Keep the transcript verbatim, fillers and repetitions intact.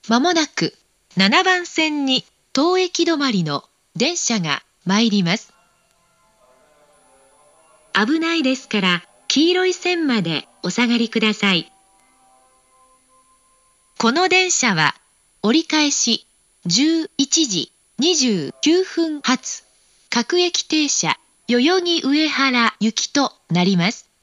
まもなくななばん線に当駅止まりの電車が参ります。危ないですから黄色い線までお下がりください。この電車は折り返しじゅういちじにじゅうきゅうふん発各駅停車代々木上原行きとなります。